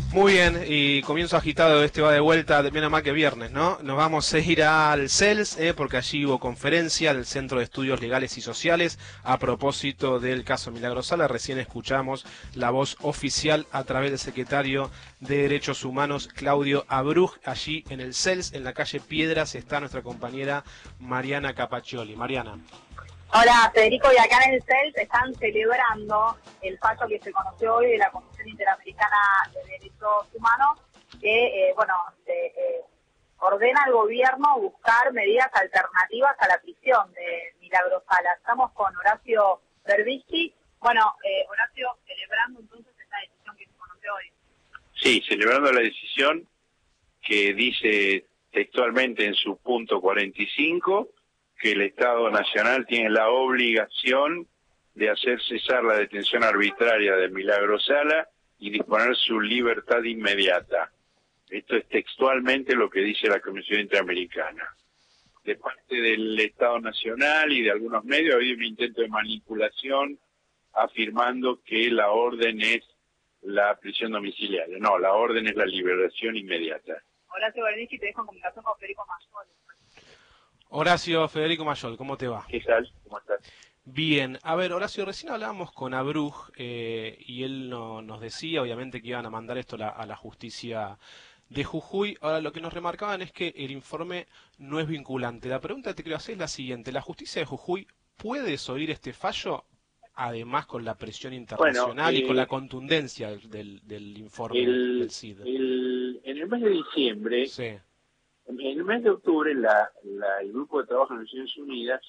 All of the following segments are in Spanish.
Muy bien, y comienzo agitado, va de vuelta, menos mal que viernes, ¿no? Nos vamos a ir al CELS, porque allí hubo conferencia del Centro de Estudios Legales y Sociales a propósito del caso Milagro Sala. Recién escuchamos la voz oficial a través del secretario de Derechos Humanos, Claudio Abruj. Allí en el CELS, en la calle Piedras, está nuestra compañera Mariana Capaccioli. Mariana. Hola Federico, y acá en el CELS están celebrando el fallo que se conoció hoy de la Comisión Interamericana de Derechos Humanos que, ordena al gobierno buscar medidas alternativas a la prisión de Milagro Sala. Estamos con Horacio Berbisky. Horacio, celebrando entonces esta decisión que se conoció hoy. Sí, celebrando la decisión que dice textualmente en su punto 45 que el Estado Nacional tiene la obligación de hacer cesar la detención arbitraria de Milagro Sala y disponer su libertad inmediata. Esto es textualmente lo que dice la Comisión Interamericana. De parte del Estado Nacional y de algunos medios ha habido un intento de manipulación afirmando que la orden es la prisión domiciliaria. No, la orden es la liberación inmediata. Horacio Berbisky, te dejo en comunicación con Federico Mayol. Horacio, Federico Mayol, ¿cómo te va? ¿Qué tal? ¿Cómo estás? Bien, a ver, Horacio, recién hablábamos con Abruj y él nos decía, obviamente, que iban a mandar esto a la justicia de Jujuy. Ahora, lo que nos remarcaban es que el informe no es vinculante. La pregunta que te quiero hacer es la siguiente: ¿la justicia de Jujuy puede desoír este fallo, además con la presión internacional y con la contundencia del informe del CID? En el mes de diciembre, sí. En el mes de octubre, el Grupo de Trabajo de Naciones Unidas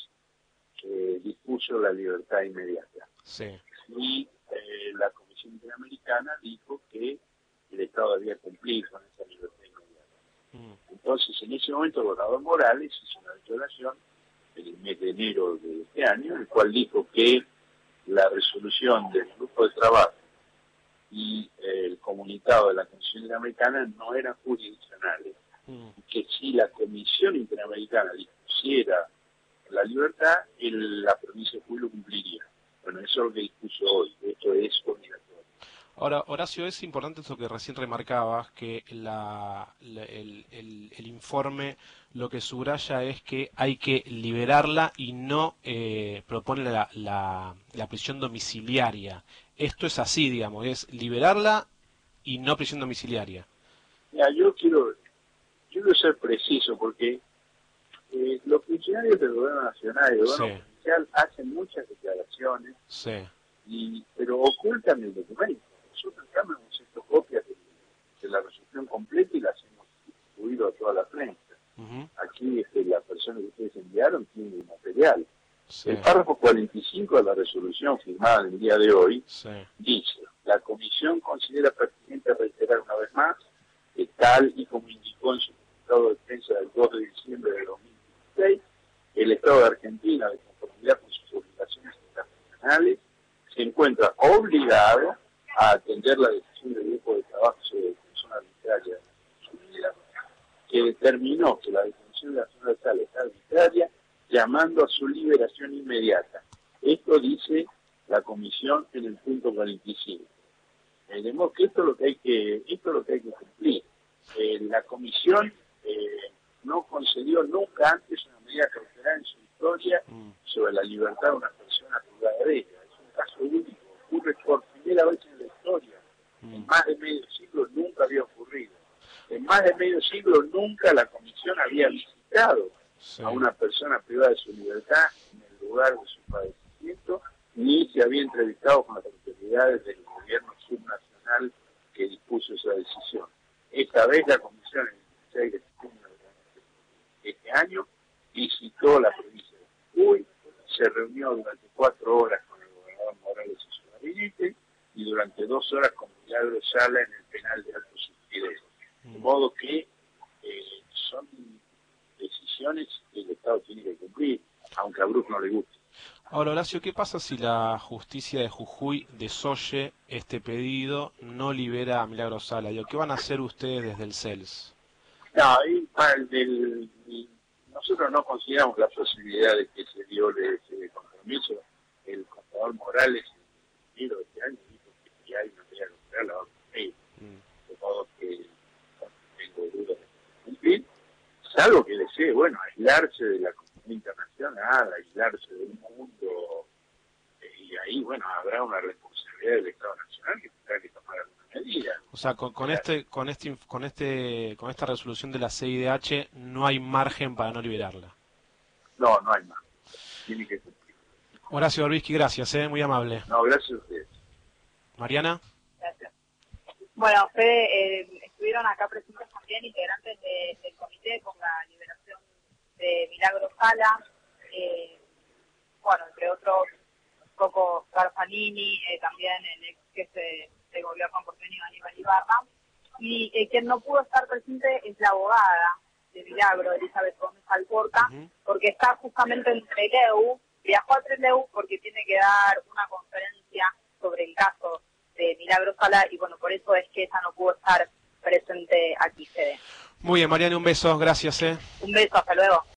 dispuso la libertad inmediata. Sí. Y la Comisión Interamericana dijo que el Estado debía cumplir con esa libertad inmediata. Entonces, en ese momento, el gobernador Morales hizo una declaración en el mes de enero de este año, en el cual dijo que la resolución del Grupo de Trabajo y el comunicado de la Comisión Interamericana no eran jurisdiccionales. Que si la Comisión Interamericana dispusiera la libertad, la provincia de Jujuy lo cumpliría. Bueno, eso es lo que dispuso hoy. Esto es obligatorio. Ahora, Horacio, es importante eso que recién remarcabas, que el informe lo que subraya es que hay que liberarla y no propone la prisión domiciliaria. Esto es así, digamos, es liberarla y no prisión domiciliaria. Mira, yo quiero ser preciso, porque los funcionarios del gobierno nacional y del gobierno provincial hacen muchas declaraciones, pero ocultan el documento. Nosotros hemos hecho copias de la resolución completa y las hemos distribuido a toda la prensa. Aquí la persona que ustedes enviaron tiene el material. El párrafo 45 de la resolución firmada en el día de hoy dice: la Comisión considera pertinente reiterar una vez más que, tal y como indicó en su comunicado de prensa del 2 de diciembre de 2016, el Estado de Argentina, de conformidad con sus obligaciones internacionales, se encuentra obligado a atender la decisión del Grupo de Trabajo sobre detención arbitraria de Naciones Unidas, que determinó que la detención de la señora Sala es arbitraria, llamando a su liberación inmediata. Esto dice la Comisión en el punto 45. Veremos que esto es lo que hay que cumplir. La Comisión no concedió nunca antes una medida cautelar en su historia sobre la libertad de una persona privada de ella. Es un caso único, ocurre por primera vez en la historia. En más de medio siglo nunca había ocurrido. En más de medio siglo nunca la Comisión había visitado a una persona privada de su libertad en el lugar de su padecimiento, ni se había entrevistado con las autoridades del gobierno subnacional que dispuso esa decisión. Esta vez la Comisión, en el 16 de septiembre de este año, visitó la provincia de Jujuy, se reunió durante 4 horas con el gobernador Morales y su gabinete, y durante 2 horas con Milagro Sala en el penal de Alto Suspiré. De modo que son decisiones que el Estado tiene que cumplir, aunque a Bruce no le guste. Ahora, Horacio, ¿qué pasa si la justicia de Jujuy desoye este pedido, no libera a Milagro Sala? ¿Qué van a hacer ustedes desde el CELS? No, nosotros no consideramos la posibilidad de que se viole ese compromiso. El contador Morales, en enero de este año, dijo que si hay una medida cautelar la va a cumplir. De modo salvo que desee, bueno, aislarse de la comunidad internacional, aislarse del mundo, y ahí, bueno, habrá una responsabilidad del Estado Nacional que tendrá que tomar alguna medida. O sea, con esta resolución de la CIDH no hay margen para no liberarla. No, no hay más. Tiene que cumplir. Horacio Berbisky, gracias, muy amable. No, gracias a ustedes. Mariana. Gracias. Bueno, Fede, estuvieron acá presentes también integrantes del comité con la liberación de Milagro Sala, bueno, entre otros, Coco Garfanini, también el ex jefe de gobierno porteño Aníbal Ibarra, y quien no pudo estar presente es la abogada de Milagro, Elizabeth Gómez Alcorta, porque está justamente en Trelew, viajó a Trelew porque tiene que dar una conferencia sobre el caso de Milagro Sala, y bueno, por eso es que ella no pudo estar presente aquí, Fede. Muy bien, Mariana, un beso, gracias. Un beso, hasta luego.